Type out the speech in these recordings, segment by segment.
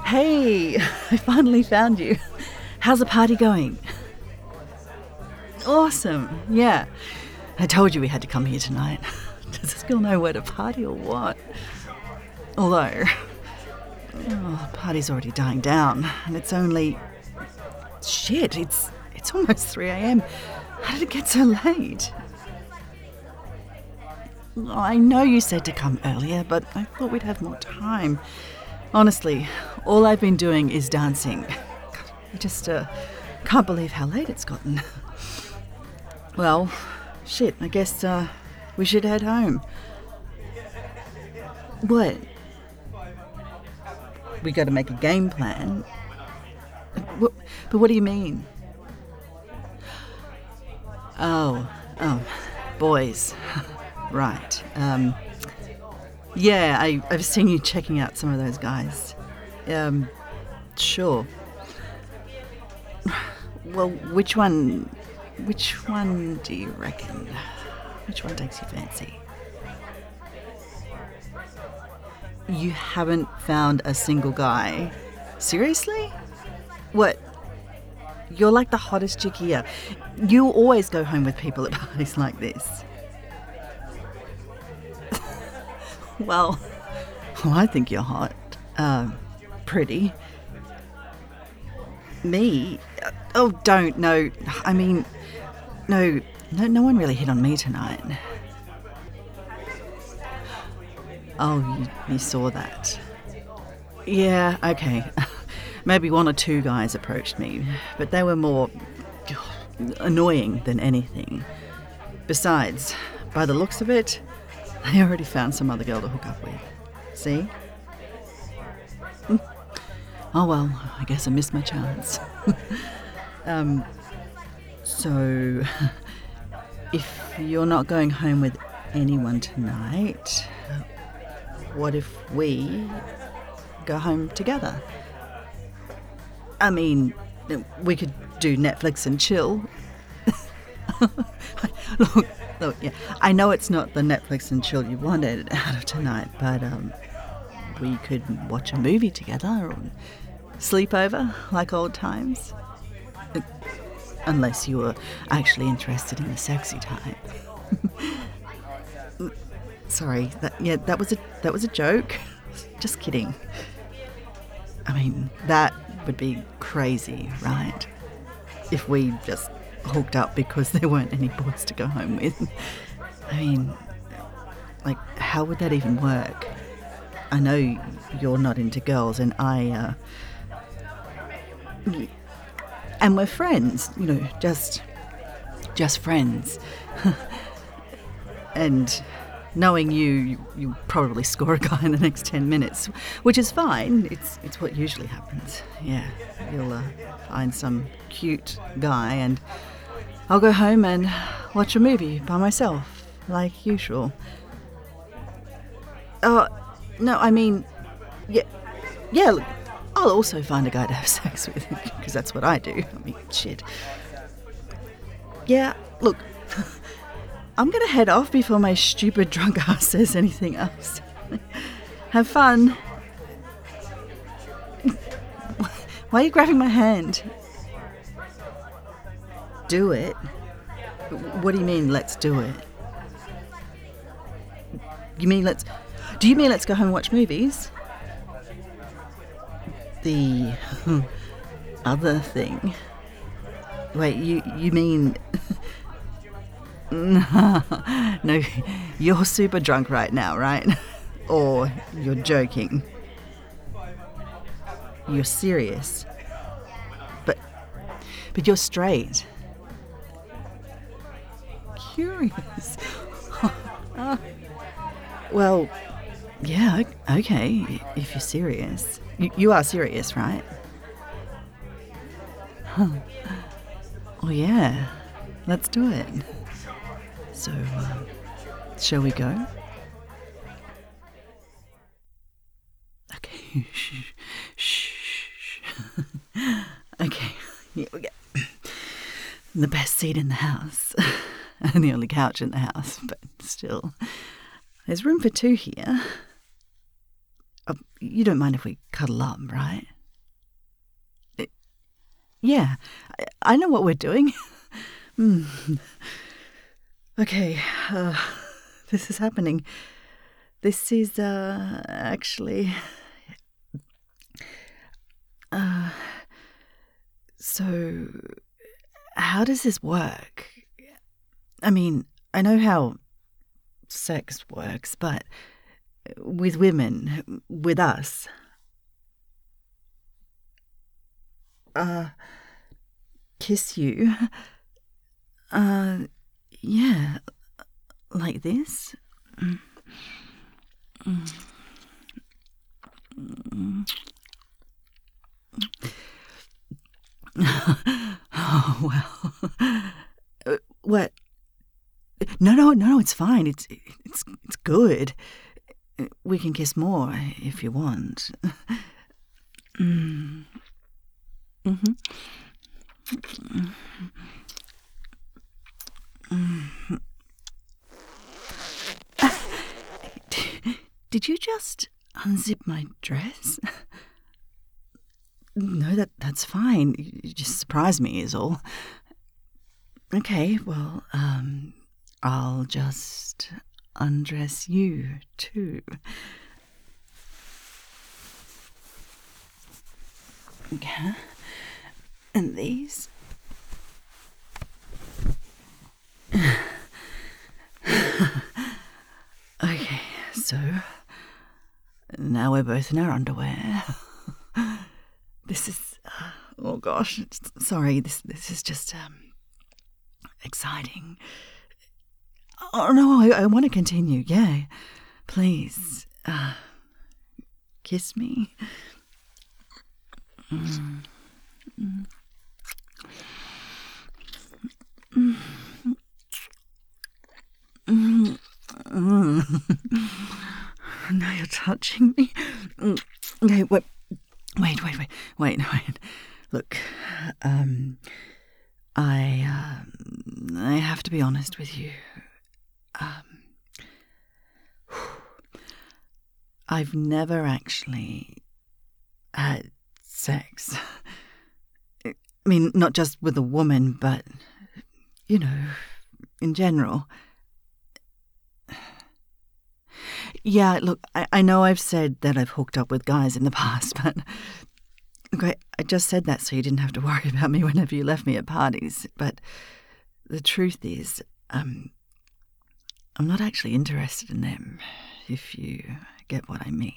Hey, I finally found you. How's the party going? Awesome, yeah. I told you we had to come here tonight. Does this girl know where to party or what? Although, the party's already dying down, and it's only... Shit, it's almost 3 a.m. How did it get so late? I know you said to come earlier, but I thought we'd have more time. Honestly, all I've been doing is dancing. I just can't believe how late it's gotten. Well, shit, I guess we should head home. What? We got to make a game plan. But what do you mean? Oh, boys. Right. Yeah, I've seen you checking out some of those guys. Sure. Well, which one do you reckon? Which one takes your fancy? You haven't found a single guy? Seriously? What? You're like the hottest chick here. You always go home with people at parties like this. Well, I think you're hot. Pretty. Me? Oh, don't. No. I mean, no one really hit on me tonight. Oh, you saw that. Yeah, okay. Maybe one or two guys approached me, but they were more annoying than anything. Besides, by the looks of it, they already found some other girl to hook up with. See? Oh well, I guess I missed my chance. So, if you're not going home with anyone tonight, what if we go home together? I mean, we could do Netflix and chill. Look, yeah, I know it's not the Netflix and chill you wanted out of tonight, but we could watch a movie together or sleep over like old times. Unless you were actually interested in the sexy type. Sorry, that was a joke. Just kidding. I mean, that would be crazy, right? If we just hooked up because there weren't any boys to go home with. I mean, like, how would that even work? I know you're not into girls, and and we're friends, just friends. And knowing you probably score a guy in the next 10 minutes, which is fine. It's what usually happens. Yeah, you'll find some cute guy, and I'll go home and watch a movie by myself, like usual. Oh, no, I mean, yeah. Look, I'll also find a guy to have sex with, because that's what I do. I mean, shit. Yeah, look, I'm going to head off before my stupid drunk ass says anything else. Have fun. Why are you grabbing my hand? Do it? What do you mean, let's do it? Do you mean let's go home and watch movies? The other thing. Wait, you mean... No, you're super drunk right now, right? Or you're joking. You're serious. But you're straight. Curious. Well, yeah, okay, if you're serious. You are serious, right? Huh. Oh yeah, let's do it. So, shall we go? Okay, shh. Okay, here we go. The best seat in the house. And the only couch in the house, but still. There's room for two here. You don't mind if we cuddle up, right? Yeah, I know what we're doing. Okay, this is happening. This is actually... So, how does this work? I mean, I know how sex works, but with women, with us... Kiss you? Yeah, like this? Oh, well. What? No, it's fine. It's good. We can kiss more if you want. Did you just unzip my dress? No, that's fine. You just surprised me is all. Okay, well, I'll just undress you too. Okay. And these? Okay, so now we're both in our underwear. This is, oh gosh, sorry, this is just exciting. Oh no, I want to continue, yeah. Please, kiss me. Now you're touching me. Okay, wait. Look, I have to be honest with you. I've never actually had sex. I mean, not just with a woman, but, you know, in general. Yeah, look, I know I've said that I've hooked up with guys in the past, but look, I just said that so you didn't have to worry about me whenever you left me at parties. But the truth is, I'm not actually interested in them, if you get what I mean.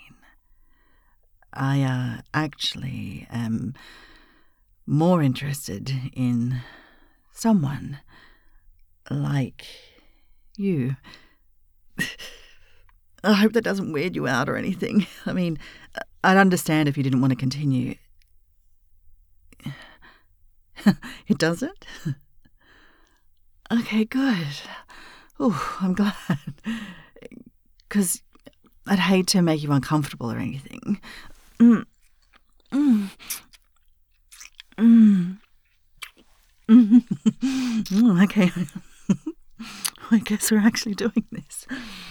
I actually am more interested in someone like you. I hope that doesn't weird you out or anything. I mean, I'd understand if you didn't want to continue. It doesn't? Okay, good. Oh, I'm glad. Because I'd hate to make you uncomfortable or anything. Okay. I guess we're actually doing this.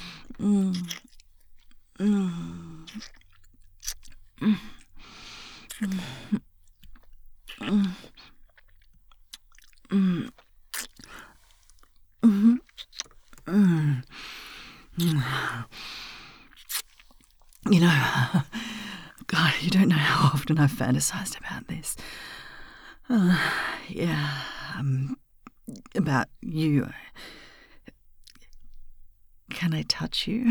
You know, God, you don't know how often I've fantasized about this. Yeah, about you. Can I touch you?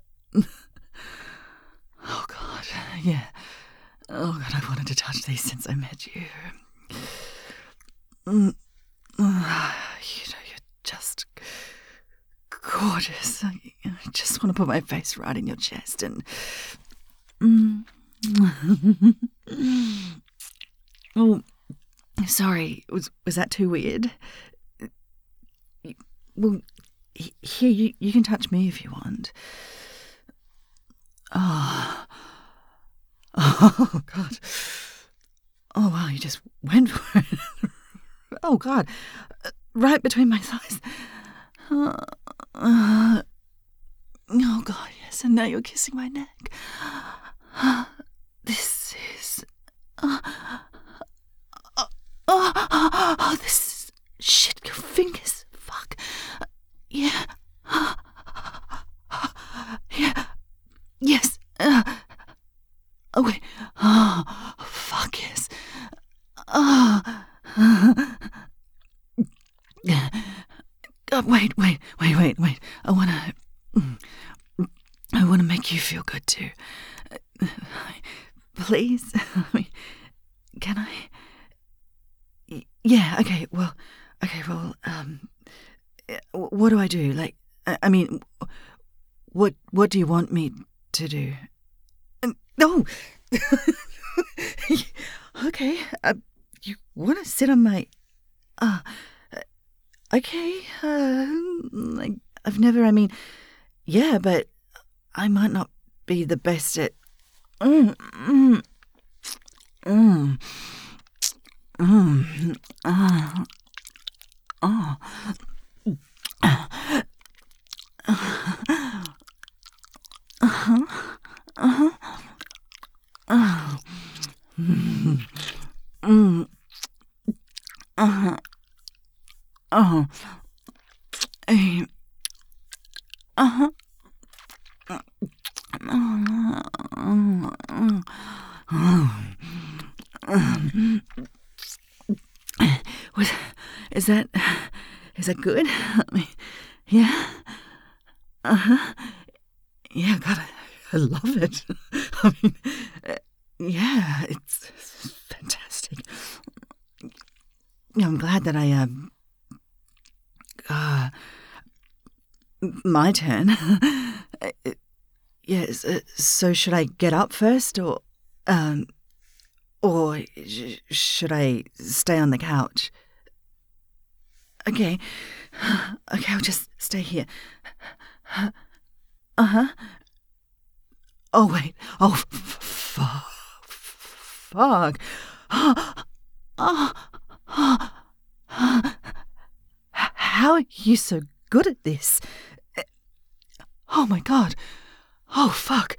Oh, God, yeah. Oh, God, I've wanted to touch these since I met you. You know, you're just gorgeous. I just want to put my face right in your chest and... Oh, sorry. Was that too weird? Well, here, you can touch me if you want. Oh, God. Oh, wow, you just went for it. Oh, God. Right between my thighs. Oh, God, yes. And now you're kissing my neck. This is... Oh, wait. Oh, fuck yes. Oh. God, wait. I wanna make you feel good too. Please? I mean, can I? Yeah, what do I do? Like, I mean, what do you want me to do? No! Okay, you want to sit on my... okay, like, I've never, yeah, but I might not be the best at... Mm, mm, mm, mm, oh. Is that good? I mean, yeah. Yeah, God, I love it. I mean, yeah, it's fantastic. I'm glad that my turn. Yes. So should I get up first, or should I stay on the couch? Okay, I'll just stay here. Oh, wait. Oh, fuck. How are you so good at this? Oh, my God. Oh, fuck.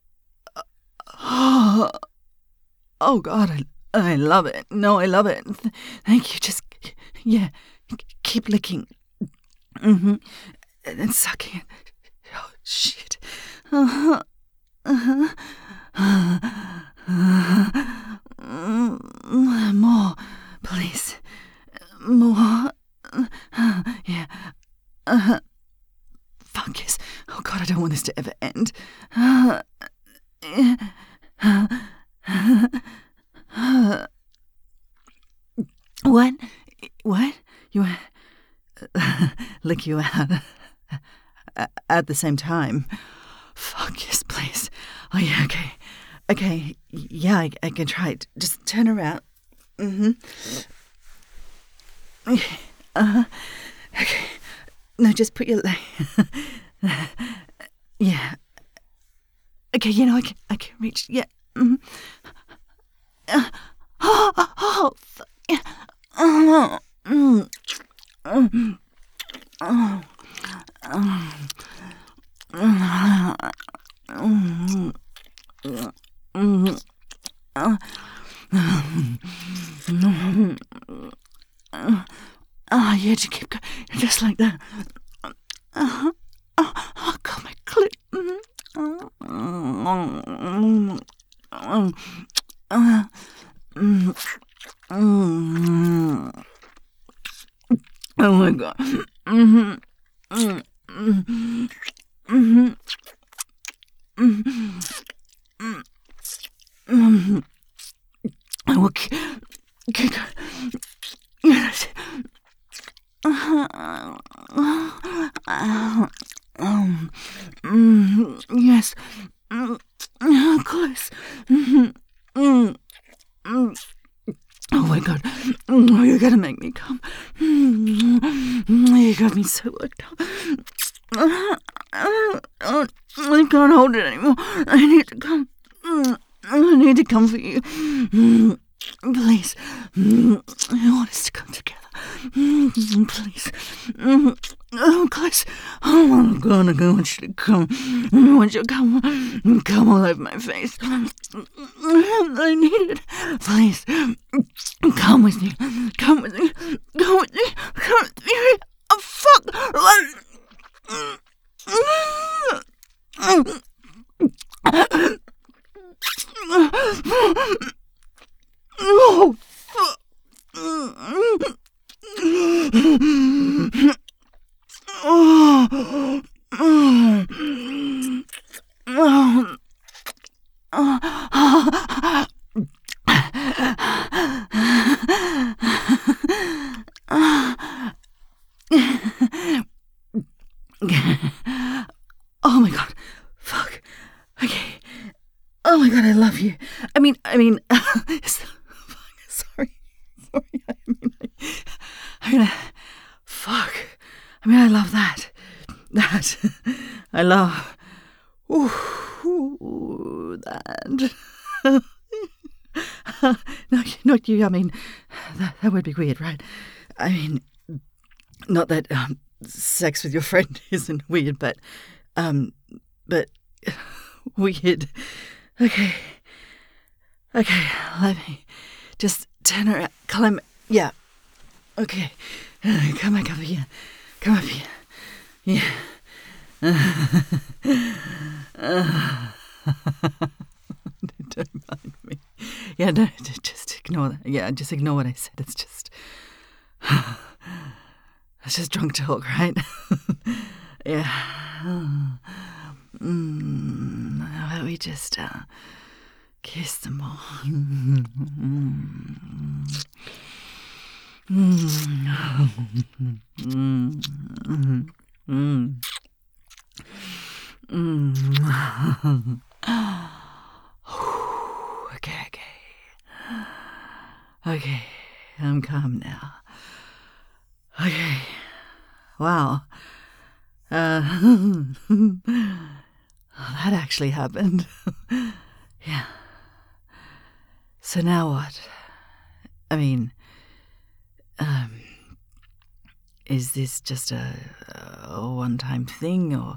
Oh, God, I love it. No, I love it. Thank you. Just, yeah, keep licking. And sucking it. Oh, shit. More, please. More. Yeah. Fuck yes. Oh, God, I don't want this to ever end. What? You want lick you out at the same time? Fuck yes, please. Oh yeah, okay. Yeah, I can try it. Just turn around. Okay. No, just put your leg. Yeah. Okay, I can reach. Yeah. Yeah, just keep going. Just like that. Oh, God, my clit. Oh, my God. I will keep going. Yes. Yes. Close. Oh my God. Oh, you're gonna make me come. You got me so worked up. I can't hold it anymore. I need to come. I need to come for you. Please. I want us to come together. Please. Oh, guys. Oh, I'm gonna go. I want you to come. I want you to come all over my face. I need it. Please. Come with me. Come with me. Come with me. Come with me. Oh, fuck. Oh, oh my god. Fuck. Okay. Oh my god, I love you. Sorry. Sorry. Fuck. I love that. I love. Ooh, that. No, not you. That would be weird, right? Not that sex with your friend isn't weird, but weird. Okay, let me just turn around. Climb. Yeah. Okay. Come back up here. Come up here. Yeah. Don't mind me. Yeah, no, just ignore that. Yeah, just ignore what I said. It's just drunk talk, right? Yeah. How about we just kiss them all? Okay, I'm calm now. Okay, wow. That actually happened. Yeah. So now what? Is this just a one-time thing, or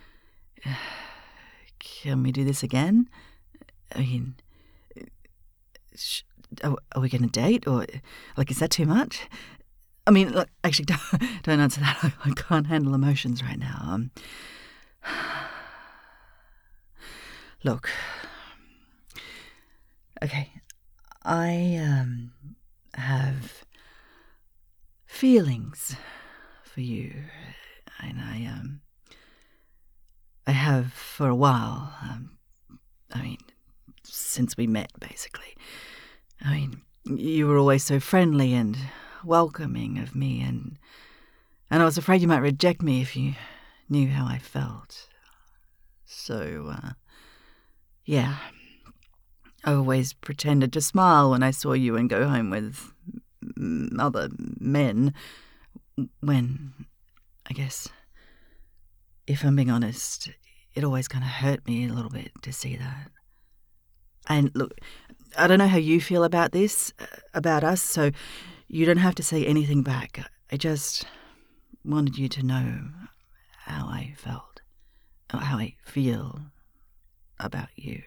can we do this again? Are we going to date, or is that too much? Look, actually, don't answer that. I can't handle emotions right now. Look, okay, I have feelings for you, and I have for a while. Since we met, basically. You were always so friendly and welcoming of me, and I was afraid you might reject me if you knew how I felt. So, yeah. I always pretended to smile when I saw you and go home with other men, when, I guess, if I'm being honest, it always kind of hurt me a little bit to see that. And look, I don't know how you feel about this, about us, so you don't have to say anything back. I just wanted you to know how I felt, or how I feel about you.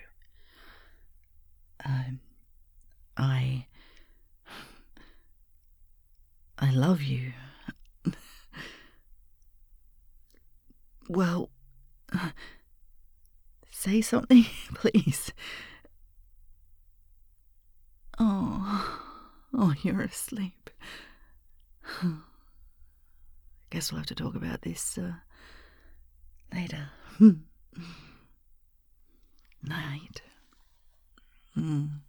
I love you. Well, say something, please. Oh, you're asleep. Guess we'll have to talk about this later. Night.